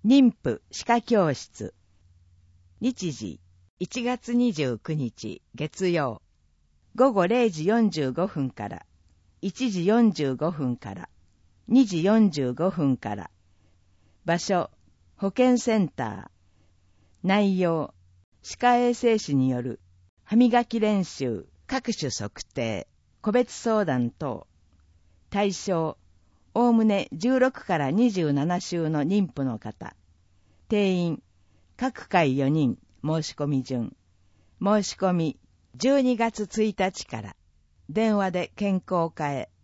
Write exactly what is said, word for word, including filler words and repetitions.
妊婦歯科教室。日時、いちがつにじゅうくにち月曜。午後れいじよんじゅうごふんから、いちじよんじゅうごふんから、にじよんじゅうごふんから。場所、保健センター。内容、歯科衛生士による歯磨き練習、各種測定、個別相談等。対象、おおむねじゅうろくからにじゅうなな週の妊婦の方。定員、各回よにん、申し込み順。申し込み、じゅうにがつついたちから。電話で健康課へ。